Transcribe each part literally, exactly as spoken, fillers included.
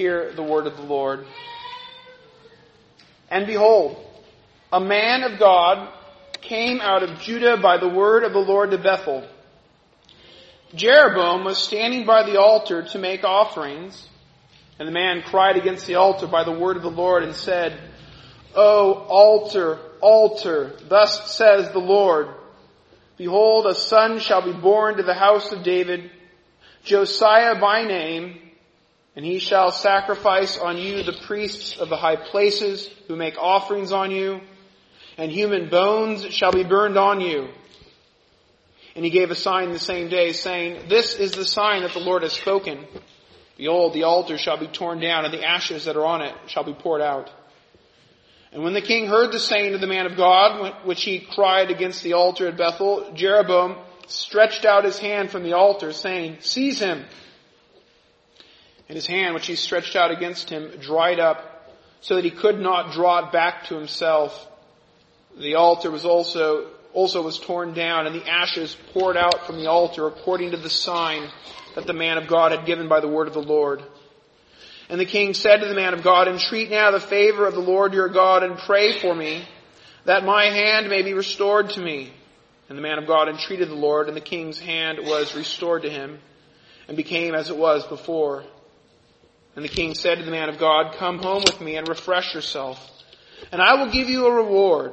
Hear the word of the Lord. And behold, a man of God came out of Judah by the word of the Lord to Bethel. Jeroboam was standing by the altar to make offerings, and the man cried against the altar by the word of the Lord and said, O altar, altar, thus says the Lord, behold, a son shall be born to the house of David, Josiah by name, and he shall sacrifice on you the priests of the high places who make offerings on you, and human bones shall be burned on you. And he gave a sign the same day, saying, This is the sign that the Lord has spoken. Behold, the altar shall be torn down, and the ashes that are on it shall be poured out. And when the king heard the saying of the man of God, which he cried against the altar at Bethel, Jeroboam stretched out his hand from the altar, saying, Seize him. And his hand, which he stretched out against him, dried up, so that he could not draw it back to himself. The altar was also also was torn down, and the ashes poured out from the altar according to the sign that the man of God had given by the word of the Lord. And the king said to the man of God, Entreat now the favor of the Lord your God, and pray for me, that my hand may be restored to me. And the man of God entreated the Lord, and the king's hand was restored to him, and became as it was before. And the king said to the man of God, Come home with me and refresh yourself, and I will give you a reward.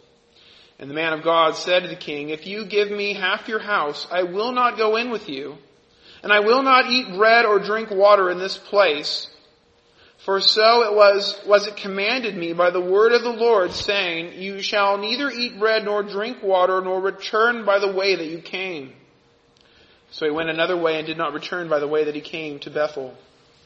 And the man of God said to the king, If you give me half your house, I will not go in with you, and I will not eat bread or drink water in this place. For so it was, was it commanded me by the word of the Lord, saying, You shall neither eat bread nor drink water, nor return by the way that you came. So he went another way and did not return by the way that he came to Bethel.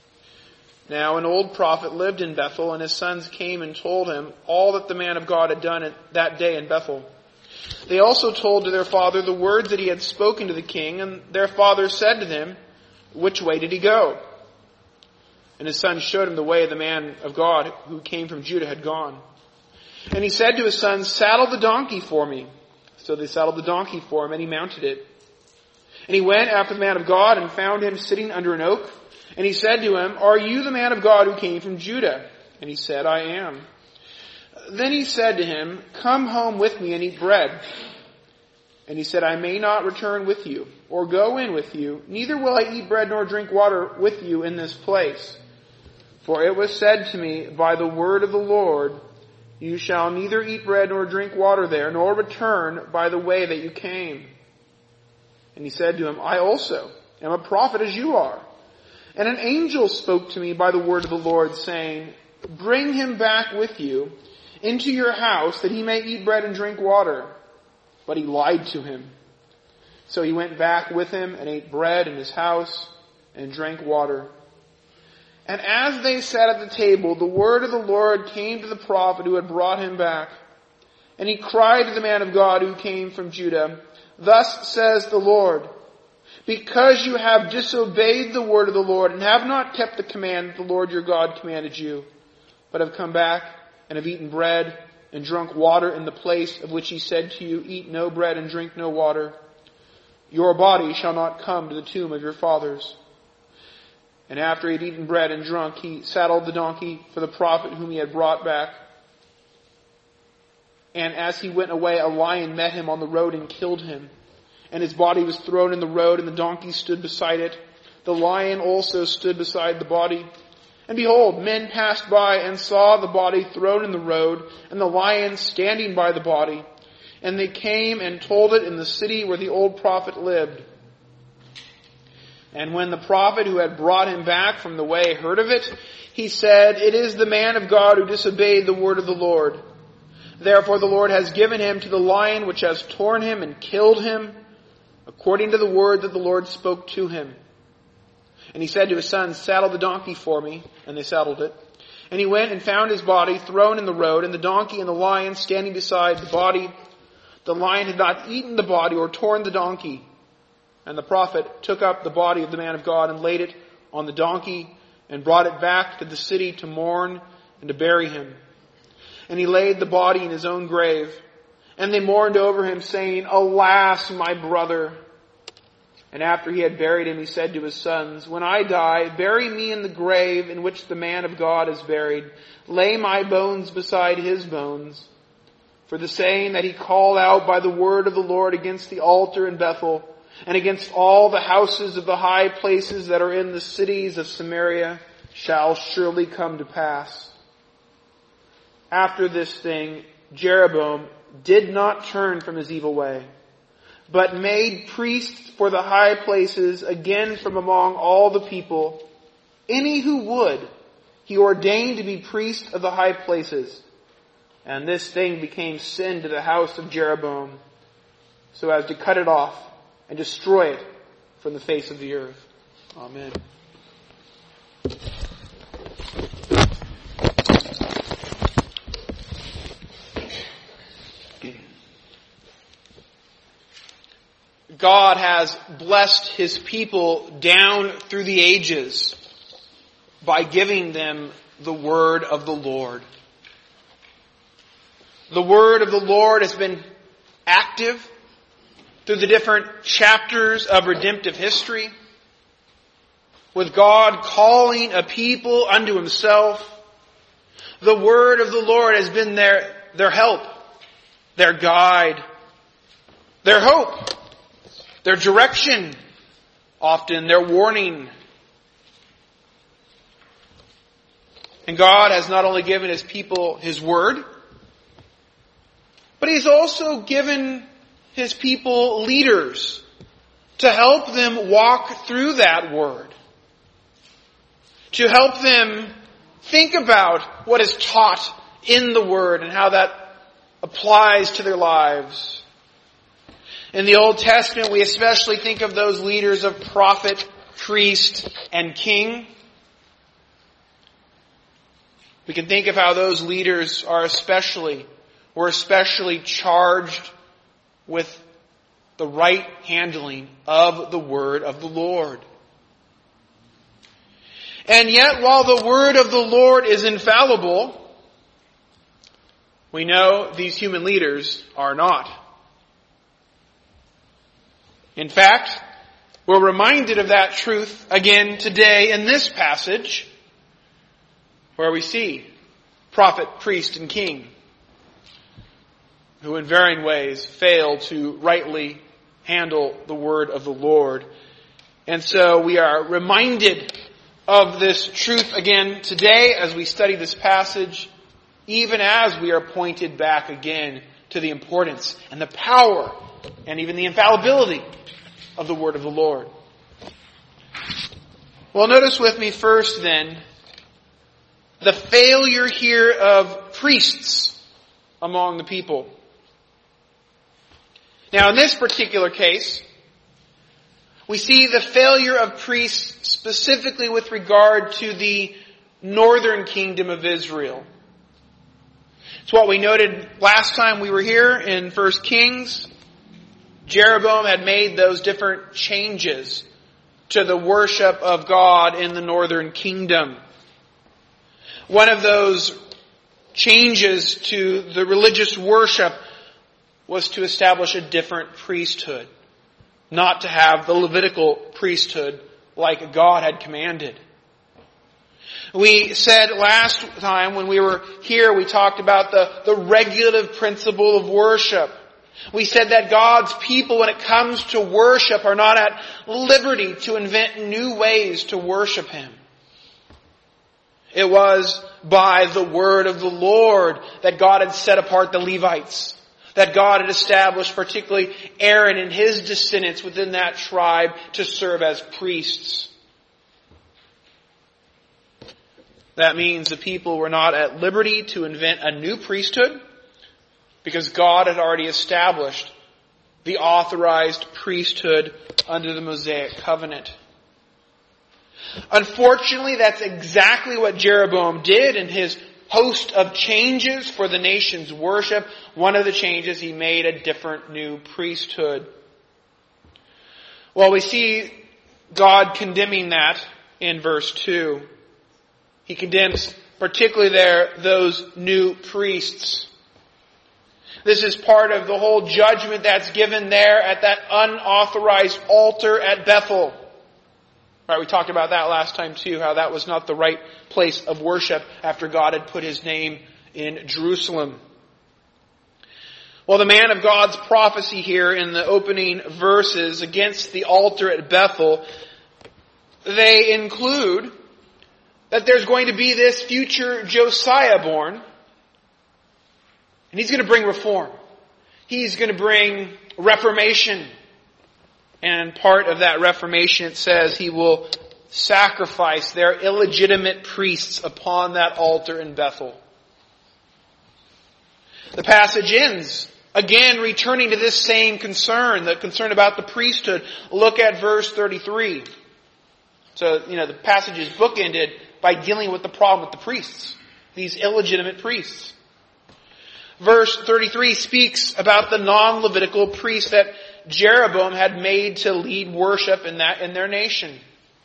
Now an old prophet lived in Bethel, and his sons came and told him all that the man of God had done that day in Bethel. They also told to their father the words that he had spoken to the king, and their father said to them, Which way did he go? And his sons showed him the way the man of God who came from Judah had gone. And he said to his sons, Saddle the donkey for me. So they saddled the donkey for him, and he mounted it. And he went after the man of God and found him sitting under an oak. And he said to him, Are you the man of God who came from Judah? And he said, I am. Then he said to him, Come home with me and eat bread. And he said, I may not return with you, or go in with you, neither will I eat bread nor drink water with you in this place. For it was said to me by the word of the Lord, You shall neither eat bread nor drink water there, nor return by the way that you came. And he said to him, I also am a prophet as you are. And an angel spoke to me by the word of the Lord, saying, Bring him back with you into your house, that he may eat bread and drink water. But he lied to him. So he went back with him and ate bread in his house and drank water. And as they sat at the table, the word of the Lord came to the prophet who had brought him back. And he cried to the man of God who came from Judah, Thus says the Lord, Because you have disobeyed the word of the Lord, and have not kept the command that the Lord your God commanded you, but have come back and have eaten bread and drunk water in the place of which he said to you, Eat no bread and drink no water, your body shall not come to the tomb of your fathers. And after he had eaten bread and drunk, he saddled the donkey for the prophet whom he had brought back. And as he went away, a lion met him on the road and killed him. And his body was thrown in the road, and the donkey stood beside it. The lion also stood beside the body. And behold, men passed by and saw the body thrown in the road, and the lion standing by the body. And they came and told it in the city where the old prophet lived. And when the prophet who had brought him back from the way heard of it, he said, It is the man of God who disobeyed the word of the Lord. Therefore the Lord has given him to the lion, which has torn him and killed him, according to the word that the Lord spoke to him. And he said to his sons, Saddle the donkey for me. And they saddled it. And he went and found his body thrown in the road, and the donkey and the lion standing beside the body. The lion had not eaten the body or torn the donkey. And the prophet took up the body of the man of God and laid it on the donkey and brought it back to the city to mourn and to bury him. And he laid the body in his own grave. And they mourned over him, saying, Alas, my brother. And after he had buried him, he said to his sons, "When I die, bury me in the grave in which the man of God is buried. Lay my bones beside his bones. For the saying that he called out by the word of the Lord against the altar in Bethel, and against all the houses of the high places that are in the cities of Samaria, shall surely come to pass." After this thing, Jeroboam did not turn from his evil way, but made priests for the high places again from among all the people. Any who would, he ordained to be priest of the high places. And this thing became sin to the house of Jeroboam, so as to cut it off and destroy it from the face of the earth. Amen. God has blessed His people down through the ages by giving them the word of the Lord. The word of the Lord has been active through the different chapters of redemptive history, with God calling a people unto Himself. The word of the Lord has been their, their help, their guide, their hope, their direction, often their warning. And God has not only given His people His word, but He's also given His people leaders to help them walk through that word, to help them think about what is taught in the word and how that applies to their lives. In the Old Testament, we especially think of those leaders of prophet, priest, and king. We can think of how those leaders are especially, were especially charged with the right handling of the word of the Lord. And yet, while the word of the Lord is infallible, we know these human leaders are not. In fact, we're reminded of that truth again today in this passage, where we see prophet, priest, and king, who in varying ways fail to rightly handle the word of the Lord. And so we are reminded of this truth again today as we study this passage, even as we are pointed back again to the importance and the power and even the infallibility of the word of the Lord. Well, notice with me first then the failure here of priests among the people. Now, in this particular case, we see the failure of priests specifically with regard to the northern kingdom of Israel. It's what we noted last time we were here in First Kings. Jeroboam had made those different changes to the worship of God in the northern kingdom. One of those changes to the religious worship was to establish a different priesthood, not to have the Levitical priesthood like God had commanded. We said last time when we were here, we talked about the, the regulative principle of worship. We said that God's people, when it comes to worship, are not at liberty to invent new ways to worship Him. It was by the word of the Lord that God had set apart the Levites, that God had established particularly Aaron and his descendants within that tribe to serve as priests. That means the people were not at liberty to invent a new priesthood, because God had already established the authorized priesthood under the Mosaic covenant. Unfortunately, that's exactly what Jeroboam did in his host of changes for the nation's worship. One of the changes, he made a different new priesthood. Well, we see God condemning that in verse two. He condemns particularly there those new priests. This is part of the whole judgment that's given there at that unauthorized altar at Bethel. Right, we talked about that last time too, how that was not the right place of worship after God had put His name in Jerusalem. Well, the man of God's prophecy here in the opening verses against the altar at Bethel, they include that there's going to be this future Josiah born, and he's going to bring reform. He's going to bring reformation. And part of that reformation, it says, he will sacrifice their illegitimate priests upon that altar in Bethel. The passage ends, again, returning to this same concern, the concern about the priesthood. Look at verse thirty-three. So, you know, the passage is bookended by dealing with the problem with the priests, these illegitimate priests. Verse thirty-three speaks about the non-Levitical priests that Jeroboam had made to lead worship in that in their nation.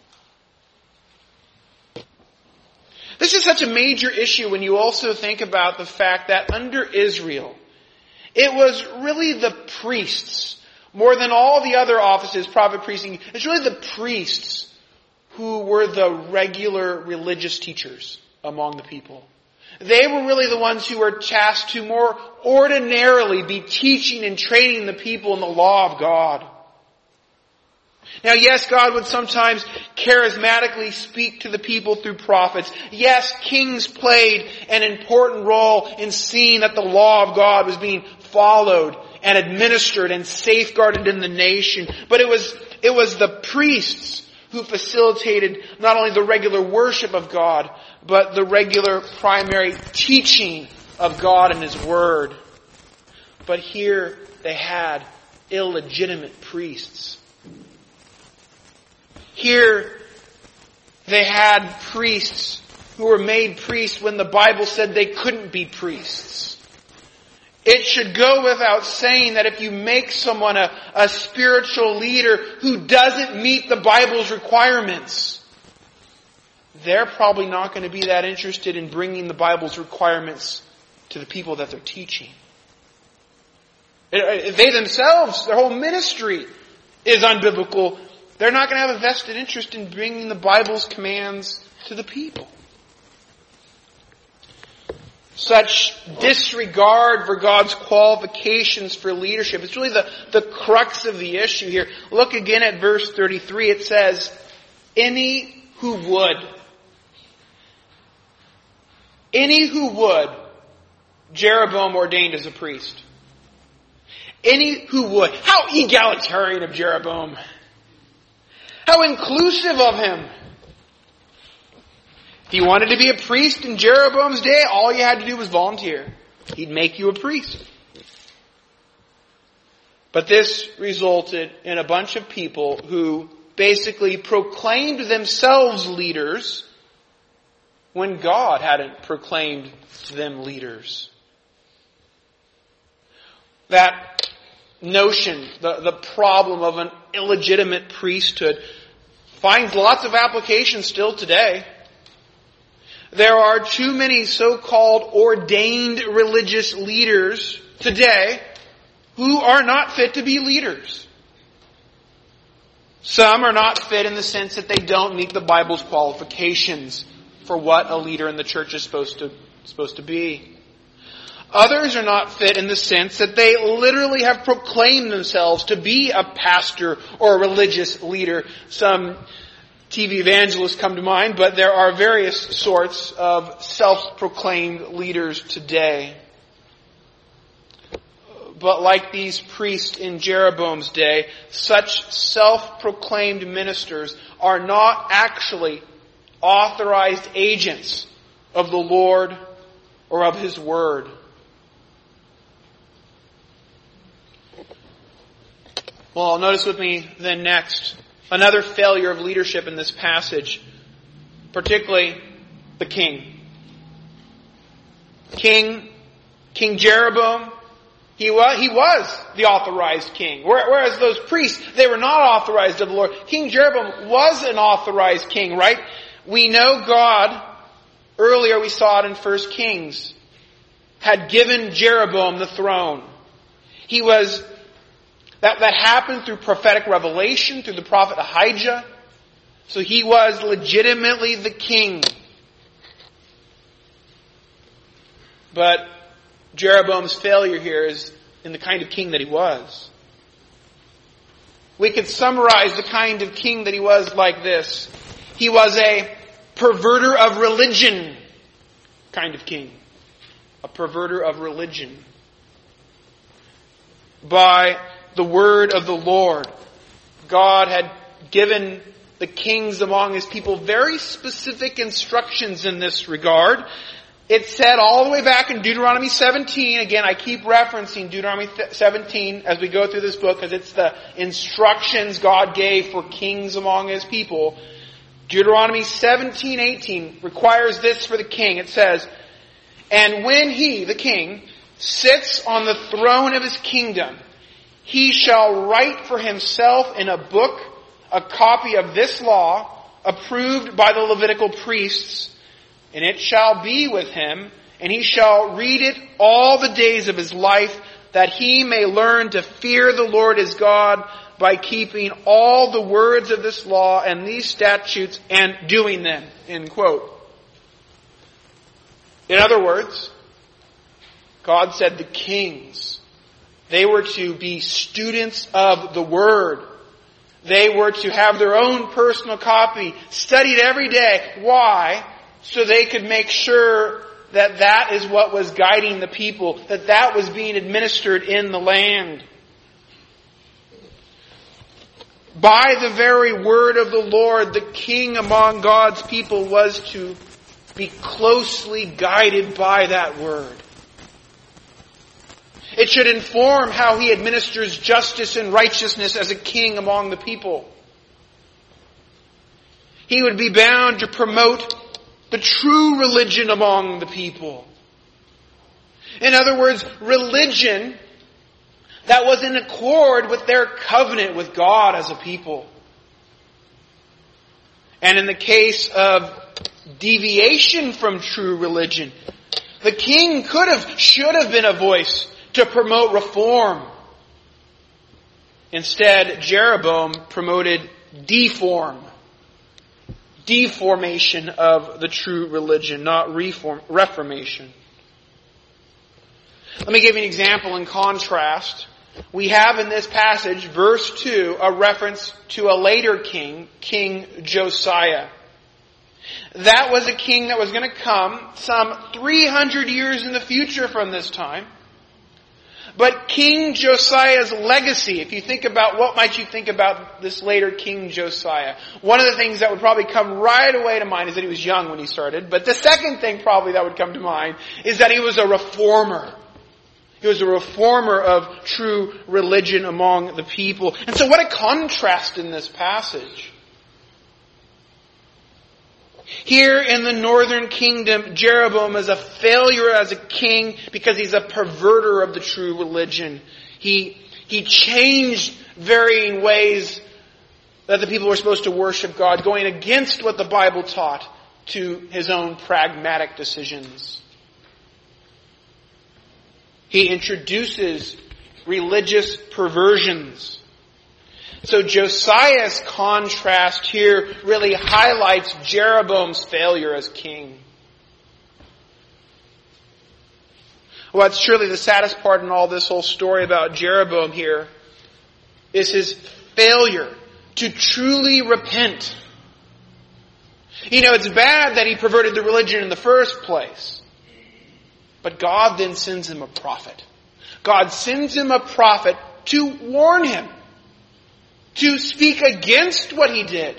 This is such a major issue when you also think about the fact that under Israel, it was really the priests, more than all the other offices, prophet, priest, it's really the priests who were the regular religious teachers among the people. They were really the ones who were tasked to more ordinarily be teaching and training the people in the law of God. Now, yes, God would sometimes charismatically speak to the people through prophets. Yes, kings played an important role in seeing that the law of God was being followed and administered and safeguarded in the nation. But it was, it was the priests who facilitated not only the regular worship of God, but the regular primary teaching of God and His Word. But here they had illegitimate priests. Here they had priests who were made priests when the Bible said they couldn't be priests. It should go without saying that if you make someone a, a spiritual leader who doesn't meet the Bible's requirements, they're probably not going to be that interested in bringing the Bible's requirements to the people that they're teaching. If they themselves, their whole ministry is unbiblical, they're not going to have a vested interest in bringing the Bible's commands to the people. Such disregard for God's qualifications for leadership. It's really the, the crux of the issue here. Look again at verse thirty-three. It says, any who would. Any who would, Jeroboam ordained as a priest. Any who would. How egalitarian of Jeroboam. How inclusive of him. If you wanted to be a priest in Jeroboam's day, all you had to do was volunteer. He'd make you a priest. But this resulted in a bunch of people who basically proclaimed themselves leaders when God hadn't proclaimed them leaders. That notion, the, the problem of an illegitimate priesthood, finds lots of applications still today. There are too many so-called ordained religious leaders today who are not fit to be leaders. Some are not fit in the sense that they don't meet the Bible's qualifications for what a leader in the church is supposed to, supposed to be. Others are not fit in the sense that they literally have proclaimed themselves to be a pastor or a religious leader. Some T V evangelists come to mind, but there are various sorts of self-proclaimed leaders today. But like these priests in Jeroboam's day, such self-proclaimed ministers are not actually authorized agents of the Lord or of His Word. Well, notice with me then next, another failure of leadership in this passage, particularly the king. King, King Jeroboam, he was, he was the authorized king. Whereas those priests, they were not authorized of the Lord. King Jeroboam was an authorized king, right? We know God, earlier we saw it in First Kings, had given Jeroboam the throne. He was, that, that happened through prophetic revelation, through the prophet Ahijah. So he was legitimately the king. But Jeroboam's failure here is in the kind of king that he was. We could summarize the kind of king that he was like this. He was a perverter of religion kind of king. A perverter of religion. By the word of the Lord, God had given the kings among his people very specific instructions in this regard. It said all the way back in Deuteronomy seventeen, again I keep referencing Deuteronomy seventeen as we go through this book because it's the instructions God gave for kings among his people. Deuteronomy seventeen eighteen requires this for the king. It says, "And when he, the king, sits on the throne of his kingdom, he shall write for himself in a book a copy of this law, approved by the Levitical priests, and it shall be with him, and he shall read it all the days of his life, that he may learn to fear the Lord his God by keeping all the words of this law and these statutes and doing them." End quote. In other words, God said the kings, they were to be students of the Word. They were to have their own personal copy, studied every day. Why? So they could make sure that that is what was guiding the people, that that was being administered in the land. By the very word of the Lord, the king among God's people was to be closely guided by that word. It should inform how he administers justice and righteousness as a king among the people. He would be bound to promote the true religion among the people. In other words, religion that was in accord with their covenant with God as a people. And in the case of deviation from true religion, the king could have, should have been a voice to promote reform. Instead, Jeroboam promoted deform. Deformation of the true religion, not reform, reformation. Let me give you an example in contrast. We have in this passage, verse two, a reference to a later king, King Josiah. That was a king that was going to come some three hundred years in the future from this time. But King Josiah's legacy, if you think about what might you think about this later King Josiah, one of the things that would probably come right away to mind is that he was young when he started. But the second thing probably that would come to mind is that he was a reformer. He was a reformer of true religion among the people. And so what a contrast in this passage. Here in the northern kingdom, Jeroboam is a failure as a king because he's a perverter of the true religion. He, he changed varying ways that the people were supposed to worship God, going against what the Bible taught to his own pragmatic decisions. He introduces religious perversions. So Josiah's contrast here really highlights Jeroboam's failure as king. What's surely the saddest part in all this whole story about Jeroboam here is his failure to truly repent. You know, it's bad that he perverted the religion in the first place. But God then sends him a prophet. God sends him a prophet to warn him, to speak against what he did.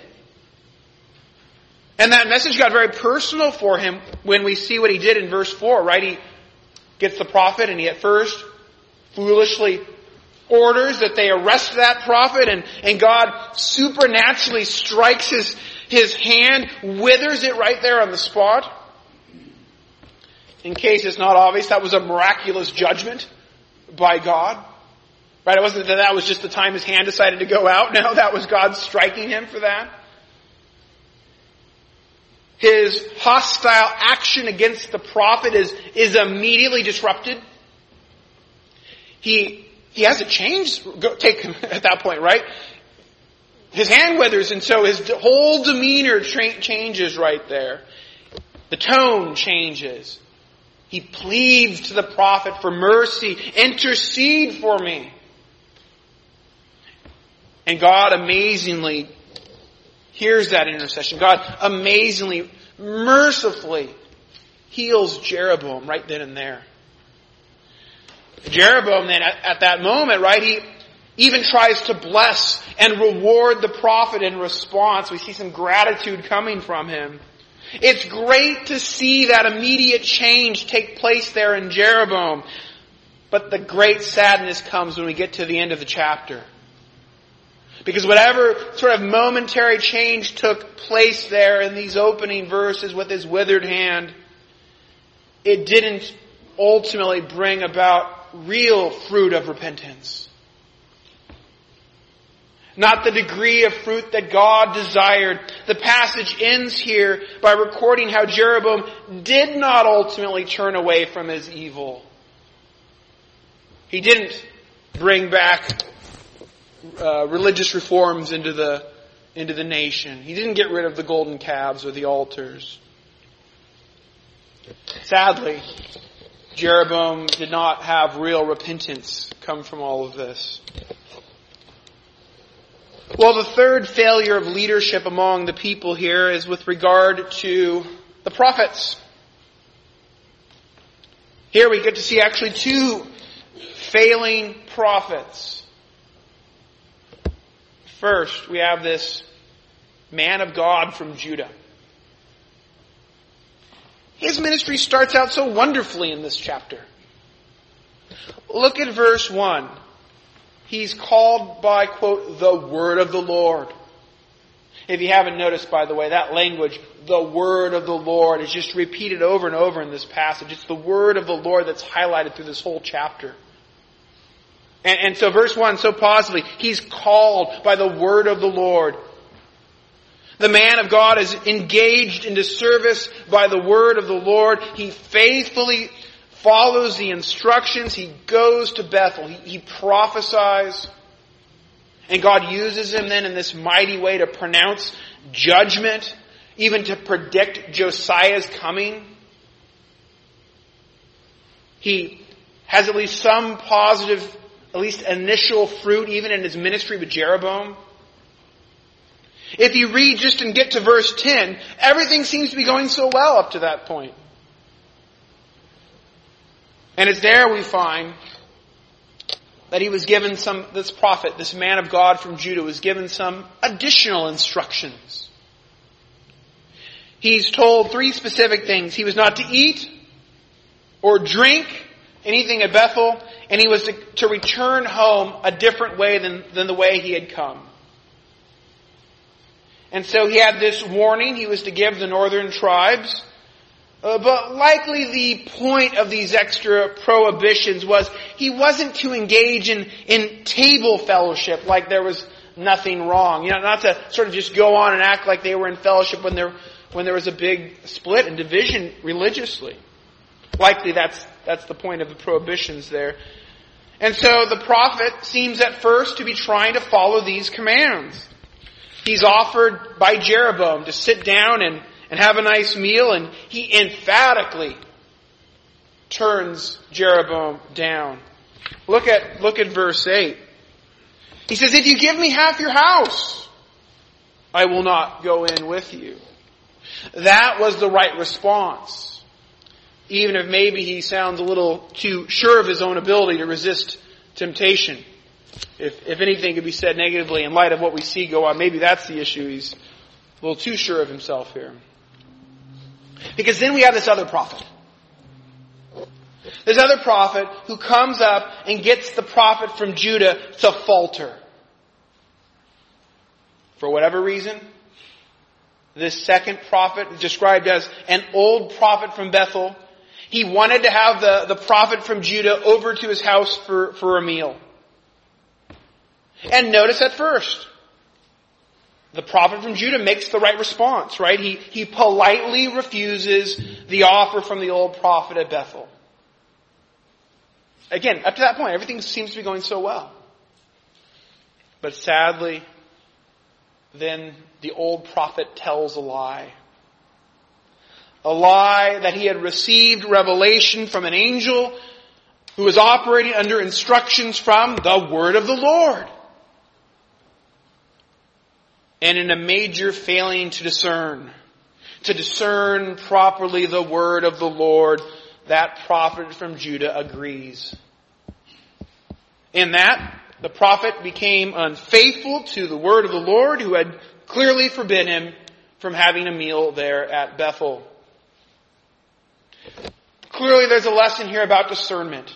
And that message got very personal for him when we see what he did in verse four, right? He gets the prophet and he at first foolishly orders that they arrest that prophet, and, and God supernaturally strikes his, his hand, withers it right there on the spot. In case it's not obvious, that was a miraculous judgment by God. Right? It wasn't that that was just the time his hand decided to go out. No, that was God striking him for that. his hostile action against the prophet is, is immediately disrupted. He, he hasn't changed, go, take him at that point, right? His hand withers, and so his whole demeanor tra- changes right there. The tone changes. He pleads to the prophet for mercy. Intercede for me. And God amazingly hears that intercession. God amazingly, mercifully heals Jeroboam right then and there. Jeroboam then at, at that moment, right, he even tries to bless and reward the prophet in response. We see some gratitude coming from him. It's great to see that immediate change take place there in Jeroboam. But the great sadness comes when we get to the end of the chapter. Because whatever sort of momentary change took place there in these opening verses with his withered hand, it didn't ultimately bring about real fruit of repentance. Not the degree of fruit that God desired. The passage ends here by recording how Jeroboam did not ultimately turn away from his evil. He didn't bring back uh, religious reforms into the, into the nation. He didn't get rid of the golden calves or the altars. Sadly, Jeroboam did not have real repentance come from all of this. Well, the third failure of leadership among the people here is with regard to the prophets. Here we get to see actually two failing prophets. First, we have this man of God from Judah. His ministry starts out so wonderfully in this chapter. Look at verse one. He's called by, quote, the word of the Lord. If you haven't noticed, by the way, that language, the word of the Lord, is just repeated over and over in this passage. It's the word of the Lord that's highlighted through this whole chapter. And, and so verse one, so positively, he's called by the word of the Lord. The man of God is engaged into service by the word of the Lord. He faithfully follows the instructions. He goes to Bethel. He, he prophesies. And God uses him then in this mighty way to pronounce judgment, even to predict Josiah's coming. He has at least some positive, at least initial fruit even in his ministry with Jeroboam. If you read just and get to verse ten, everything seems to be going so well up to that point. And it's there we find that he was given some, this prophet, this man of God from Judah was given some additional instructions. He's told three specific things. He was not to eat or drink anything at Bethel, and he was to, to return home a different way than, than the way he had come. And so he had this warning he was to give the northern tribes. Uh, but likely the point of these extra prohibitions was he wasn't to engage in, in table fellowship like there was nothing wrong. You know, not to sort of just go on and act like they were in fellowship when there, when there was a big split and division religiously. Likely that's, that's the point of the prohibitions there. And so the prophet seems at first to be trying to follow these commands. He's offered by Jeroboam to sit down and and have a nice meal, and he emphatically turns Jeroboam down. Look at, look at verse eight. He says, if you give me half your house, I will not go in with you. That was the right response. Even if maybe he sounds a little too sure of his own ability to resist temptation. If, if anything could be said negatively in light of what we see go on, maybe that's the issue. He's a little too sure of himself here. Because then we have this other prophet. This other prophet who comes up and gets the prophet from Judah to falter. For whatever reason, this second prophet, described as an old prophet from Bethel, he wanted to have the, the prophet from Judah over to his house for, for a meal. And notice at first, the prophet from Judah makes the right response, right? He, he politely refuses the offer from the old prophet at Bethel. Again, up to that point, everything seems to be going so well. But sadly, then the old prophet tells a lie. A lie that he had received revelation from an angel who was operating under instructions from the word of the Lord. And in a major failing to discern, to discern properly the word of the Lord, that prophet from Judah agrees. In that, the prophet became unfaithful to the word of the Lord, who had clearly forbidden him from having a meal there at Bethel. Clearly there's a lesson here about discernment.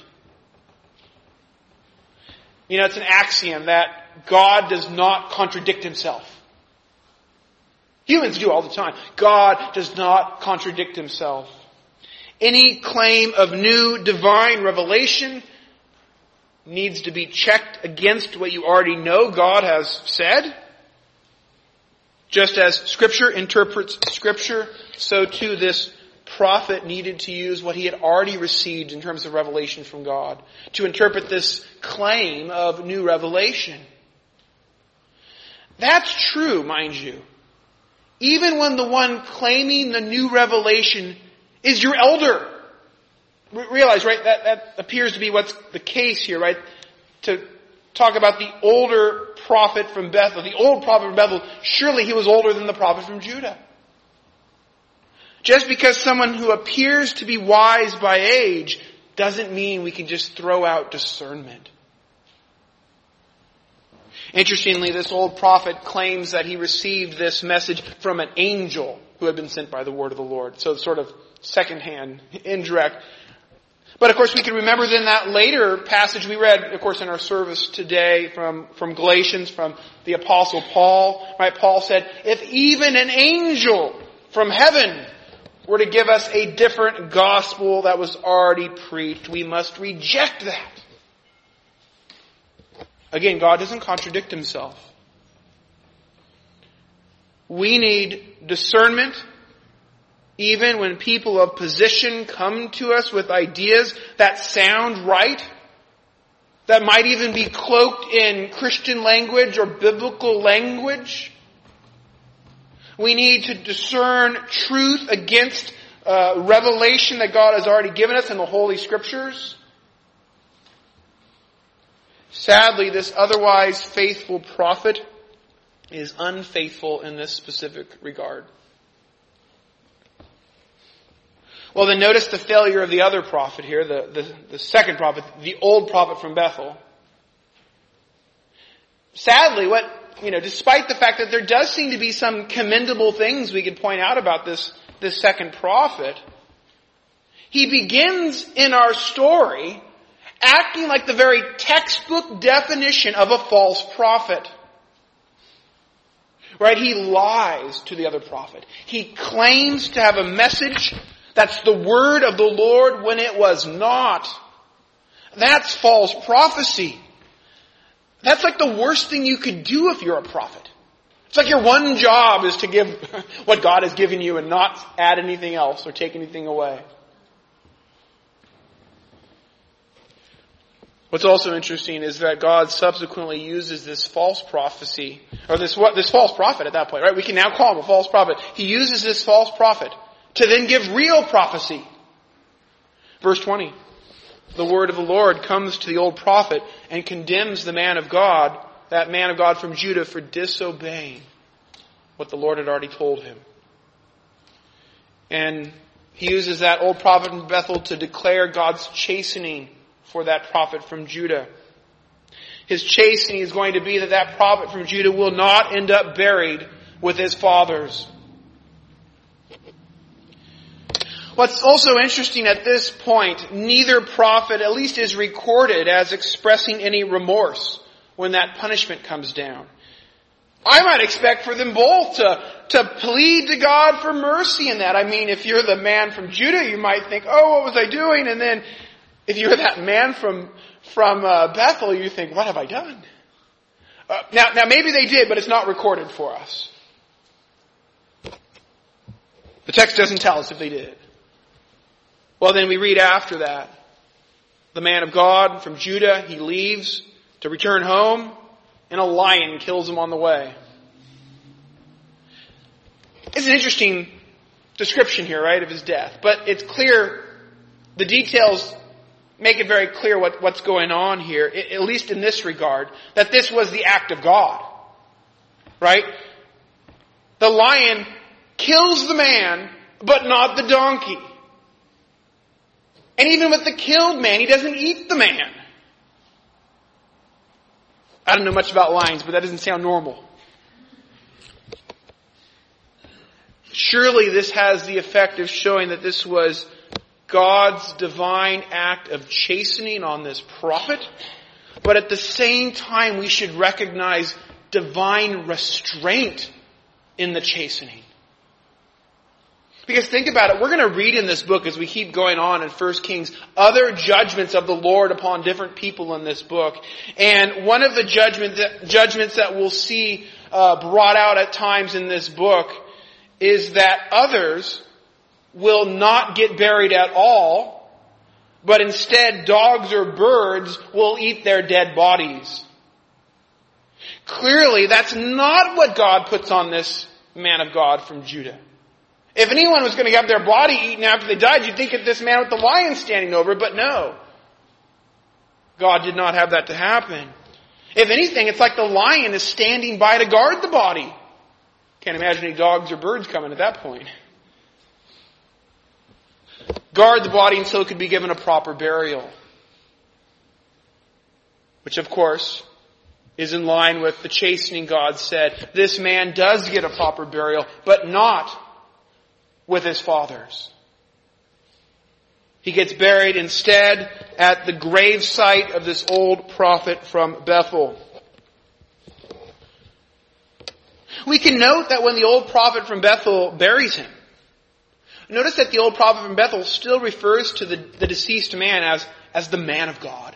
You know, it's an axiom that God does not contradict himself. Humans do all the time. God does not contradict himself. Any claim of new divine revelation needs to be checked against what you already know God has said. Just as Scripture interprets Scripture, so too this prophet needed to use what he had already received in terms of revelation from God to interpret this claim of new revelation. That's true, mind you, even when the one claiming the new revelation is your elder. Realize, right, that, that appears to be what's the case here, right? To talk about the older prophet from Bethel. The old prophet from Bethel, surely he was older than the prophet from Judah. Just because someone who appears to be wise by age doesn't mean we can just throw out discernment. Interestingly, this old prophet claims that he received this message from an angel who had been sent by the word of the Lord. So it's sort of secondhand, indirect. But of course we can remember then that later passage we read, of course, in our service today from, from Galatians, from the Apostle Paul. Right? Paul said, if even an angel from heaven were to give us a different gospel that was already preached, we must reject that. Again, God doesn't contradict himself. We need discernment even when people of position come to us with ideas that sound right, that might even be cloaked in Christian language or biblical language. We need to discern truth against uh, revelation that God has already given us in the Holy Scriptures. Sadly, this otherwise faithful prophet is unfaithful in this specific regard. Well, then notice the failure of the other prophet here, the, the, the second prophet, the old prophet from Bethel. Sadly, what, you know, despite the fact that there does seem to be some commendable things we could point out about this, this second prophet, he begins in our story acting like the very textbook definition of a false prophet. Right? He lies to the other prophet. He claims to have a message that's the word of the Lord when it was not. That's false prophecy. That's like the worst thing you could do if you're a prophet. It's like your one job is to give what God has given you and not add anything else or take anything away. What's also interesting is that God subsequently uses this false prophecy, or this this false prophet at that point, right? We can now call him a false prophet. He uses this false prophet to then give real prophecy. Verse twenty. The word of the Lord comes to the old prophet and condemns the man of God, that man of God from Judah, for disobeying what the Lord had already told him. And he uses that old prophet from Bethel to declare God's chastening for that prophet from Judah. His chastening is going to be that that prophet from Judah will not end up buried with his fathers. What's also interesting at this point, neither prophet, at least, is recorded as expressing any remorse when that punishment comes down. I might expect for them both to, to plead to God for mercy in that. I mean, if you're the man from Judah, you might think, oh, what was I doing? And then if you're that man from, from uh, Bethel, you think, what have I done? Uh, now, now maybe they did, but it's not recorded for us. The text doesn't tell us if they did. Well, then we read after that. The man of God from Judah, he leaves to return home, and a lion kills him on the way. It's an interesting description here, right, of his death. But it's clear, the details make it very clear what, what's going on here, at least in this regard, that this was the act of God. Right? The lion kills the man, but not the donkey. And even with the killed man, he doesn't eat the man. I don't know much about lions, but that doesn't sound normal. Surely this has the effect of showing that this was God's divine act of chastening on this prophet. But at the same time, we should recognize divine restraint in the chastening. Because think about it, we're going to read in this book as we keep going on in First Kings other judgments of the Lord upon different people in this book. And one of the judgment that, judgments that we'll see uh, brought out at times in this book is that others will not get buried at all, but instead dogs or birds will eat their dead bodies. Clearly, that's not what God puts on this man of God from Judah. If anyone was going to have their body eaten after they died, you'd think of this man with the lion standing over it, but no. God did not have that to happen. If anything, it's like the lion is standing by to guard the body. Can't imagine any dogs or birds coming at that point. Guard the body until it could be given a proper burial. Which, of course, is in line with the chastening God said. This man does get a proper burial, but not with his fathers. He gets buried instead at the grave site of this old prophet from Bethel. We can note that when the old prophet from Bethel buries him, notice that the old prophet from Bethel still refers to the, the deceased man as, as the man of God.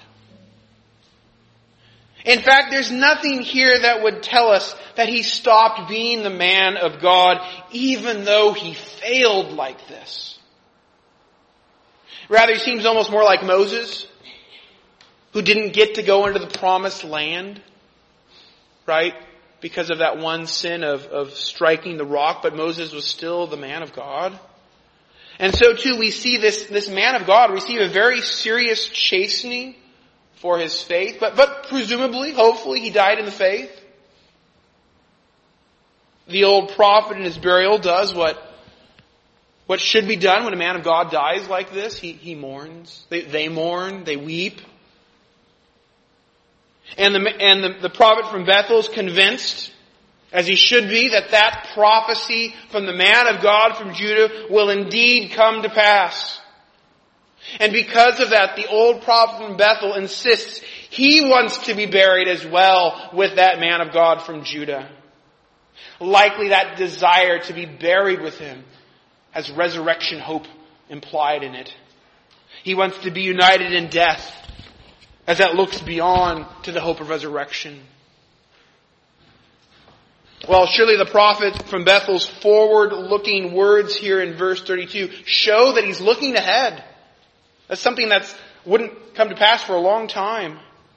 In fact, there's nothing here that would tell us that he stopped being the man of God, even though he failed like this. Rather, he seems almost more like Moses, who didn't get to go into the promised land, right? Because of that one sin of, of striking the rock, but Moses was still the man of God. And so too, we see this, this man of God receive a very serious chastening for his faith, but, but presumably, hopefully, he died in the faith. The old prophet in his burial does what, what should be done when a man of God dies like this. He, he mourns. They, they mourn. They weep. And, the, and the, the prophet from Bethel is convinced, as he should be, that that prophecy from the man of God from Judah will indeed come to pass. And because of that, the old prophet from Bethel insists he wants to be buried as well with that man of God from Judah. Likely that desire to be buried with him has resurrection hope implied in it. He wants to be united in death, as that looks beyond to the hope of resurrection. Well, surely the prophet from Bethel's forward-looking words here in verse thirty-two show that he's looking ahead. That's something that wouldn't come to pass for a long time.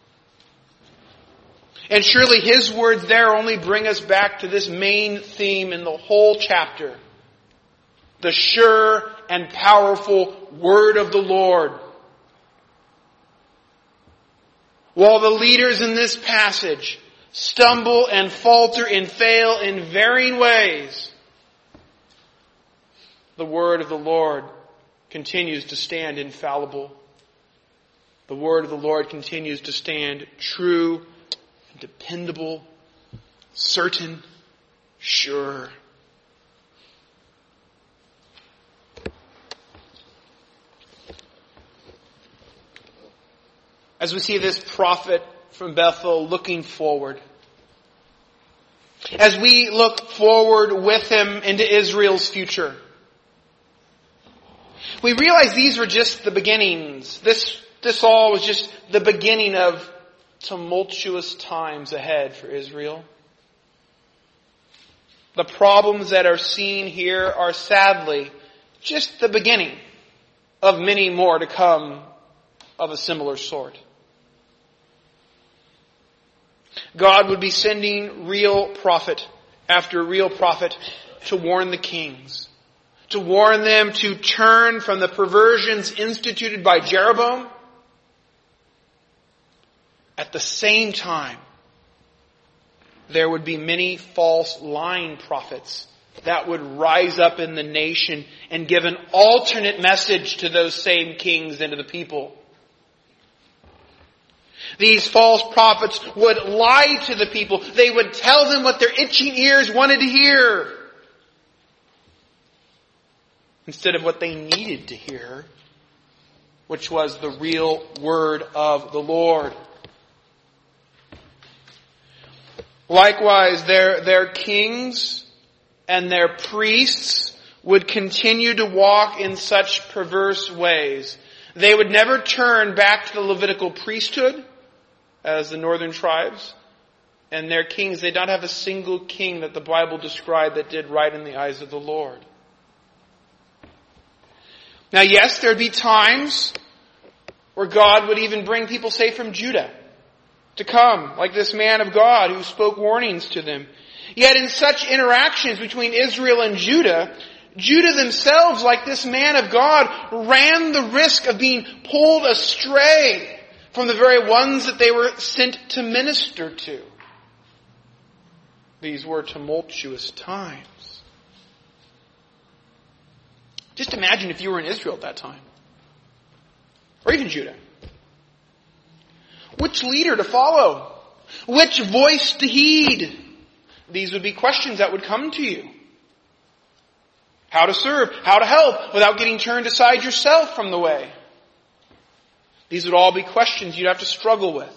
And surely his words there only bring us back to this main theme in the whole chapter. The sure and powerful word of the Lord. While the leaders in this passage stumble and falter and fail in varying ways, the word of the Lord continues to stand infallible. The word of the Lord continues to stand true, dependable, certain, sure. As we see this prophet from Bethel looking forward, as we look forward with him into Israel's future, we realize these were just the beginnings. This, this all was just the beginning of tumultuous times ahead for Israel. The problems that are seen here are sadly just the beginning of many more to come of a similar sort. God would be sending real prophet after real prophet to warn the kings, to warn them to turn from the perversions instituted by Jeroboam. At the same time, there would be many false lying prophets that would rise up in the nation and give an alternate message to those same kings and to the people. These false prophets would lie to the people. They would tell them what their itching ears wanted to hear, instead of what they needed to hear, which was the real word of the Lord. Likewise, their, their kings and their priests would continue to walk in such perverse ways. They would never turn back to the Levitical priesthood, as the northern tribes, and their kings. They don't have a single king that the Bible described that did right in the eyes of the Lord. Now, yes, there'd be times where God would even bring people, say, from Judah to come, like this man of God who spoke warnings to them. Yet in such interactions between Israel and Judah, Judah themselves, like this man of God, ran the risk of being pulled astray from the very ones that they were sent to minister to. These were tumultuous times. Just imagine if you were in Israel at that time, or even Judah. Which leader to follow? Which voice to heed? These would be questions that would come to you. How to serve, how to help without getting turned aside yourself from the way. These would all be questions you'd have to struggle with.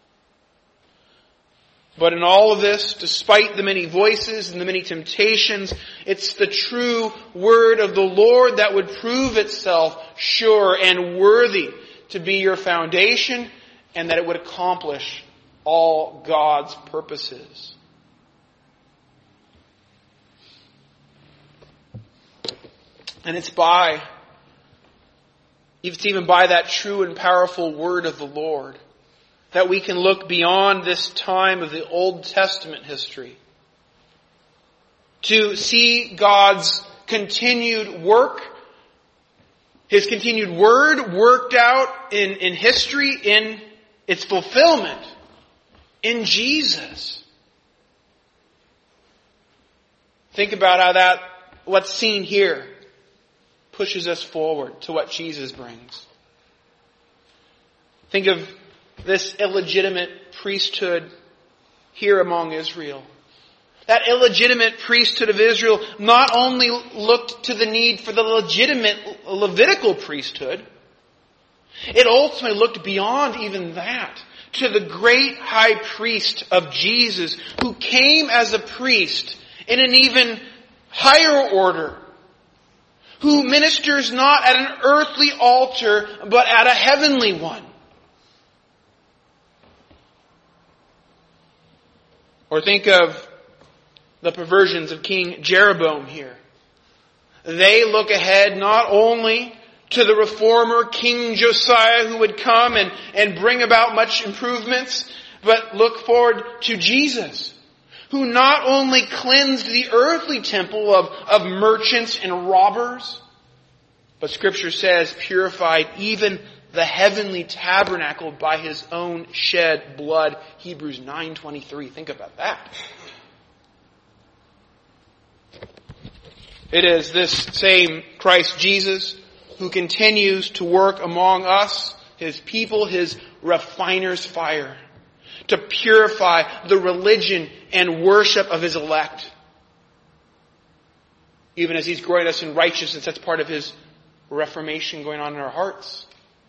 But in all of this, despite the many voices and the many temptations, it's the true word of the Lord that would prove itself sure and worthy to be your foundation, and that it would accomplish all God's purposes. And it's by It's even by that true and powerful word of the Lord that we can look beyond this time of the Old Testament history to see God's continued work, His continued word worked out in, in history, in its fulfillment in Jesus. Think about how that, what's seen here, pushes us forward to what Jesus brings. Think of this illegitimate priesthood here among Israel. That illegitimate priesthood of Israel not only looked to the need for the legitimate Levitical priesthood, it ultimately looked beyond even that to the great high priest of Jesus, who came as a priest in an even higher order, who ministers not at an earthly altar, but at a heavenly one. Or think of the perversions of King Jeroboam here. They look ahead not only to the reformer King Josiah, who would come and, and bring about much improvements, but look forward to Jesus, who not only cleansed the earthly temple of, of merchants and robbers, but Scripture says purified even the heavenly tabernacle by His own shed blood. Hebrews nine twenty-three. Think about that. It is this same Christ Jesus who continues to work among us, His people, His refiner's fire, to purify the religion and worship of His elect. Even as He's growing us in righteousness, that's part of His reformation going on in our hearts.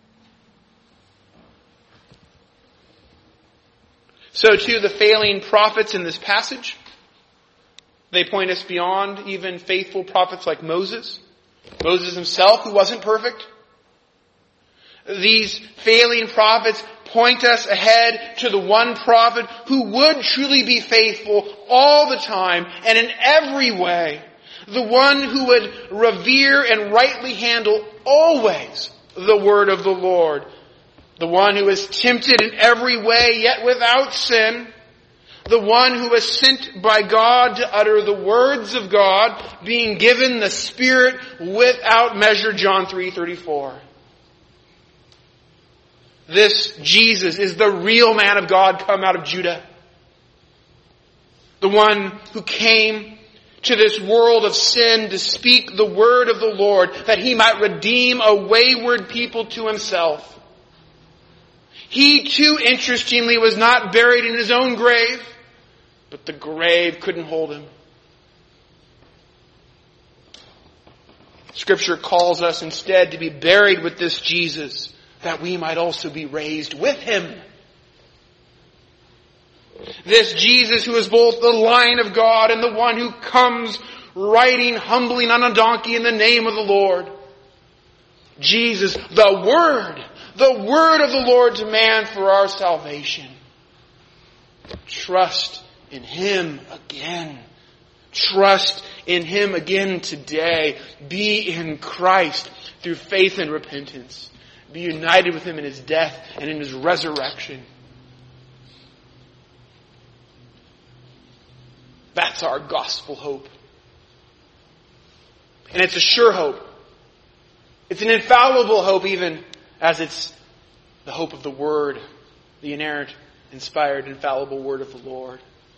So too, the failing prophets in this passage, they point us beyond even faithful prophets like Moses. Moses himself, who wasn't perfect. These failing prophets point us ahead to the one prophet who would truly be faithful all the time and in every way. The one who would revere and rightly handle always the word of the Lord. The one who is tempted in every way yet without sin. The one who was sent by God to utter the words of God, being given the Spirit without measure, John three thirty-four. This Jesus is the real man of God come out of Judah. The one who came to this world of sin to speak the word of the Lord, that he might redeem a wayward people to himself. He too, interestingly, was not buried in his own grave, but the grave couldn't hold him. Scripture calls us instead to be buried with this Jesus, that we might also be raised with him. This Jesus who is both the Lion of God and the one who comes riding humbly on a donkey in the name of the Lord. Jesus, the Word, the Word of the Lord to man for our salvation. Trust in him again. Trust in him again today. Be in Christ through faith and repentance. Be united with him in his death and in his resurrection. That's our gospel hope. And it's a sure hope. It's an infallible hope, even as it's the hope of the Word, the inerrant, inspired, infallible Word of the Lord.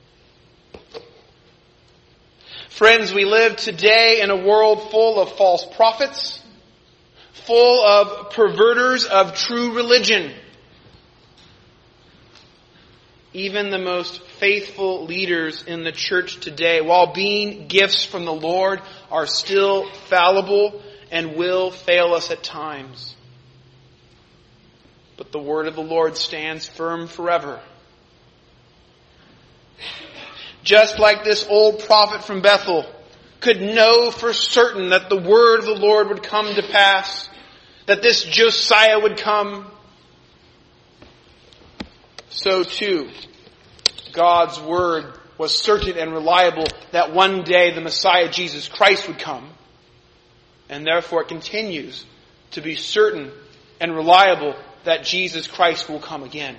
Friends, we live today in a world full of false prophets, full of perverters of true religion. Even the most faithful leaders in the church today, while being gifts from the Lord, are still fallible and will fail us at times. But the word of the Lord stands firm forever. Just like this old prophet from Bethel could know for certain that the word of the Lord would come to pass, that this Josiah would come, so too God's word was certain and reliable that one day the Messiah Jesus Christ would come. And therefore it continues to be certain and reliable that Jesus Christ will come again.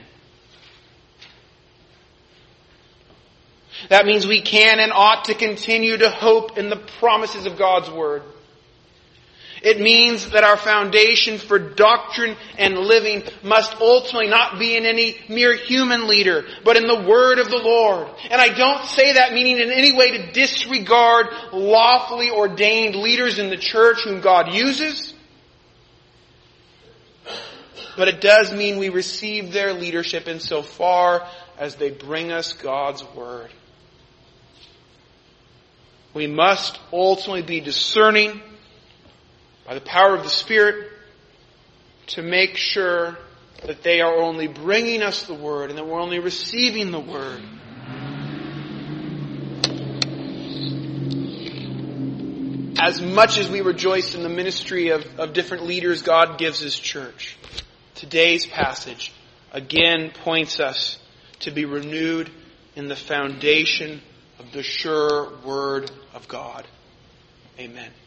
That means we can and ought to continue to hope in the promises of God's Word. It means that our foundation for doctrine and living must ultimately not be in any mere human leader, but in the Word of the Lord. And I don't say that meaning in any way to disregard lawfully ordained leaders in the church whom God uses. But it does mean we receive their leadership insofar as they bring us God's Word. We must ultimately be discerning by the power of the Spirit to make sure that they are only bringing us the Word and that we're only receiving the Word. As much as we rejoice in the ministry of, of different leaders God gives His church, today's passage again points us to be renewed in the foundation of the sure Word of God. Amen.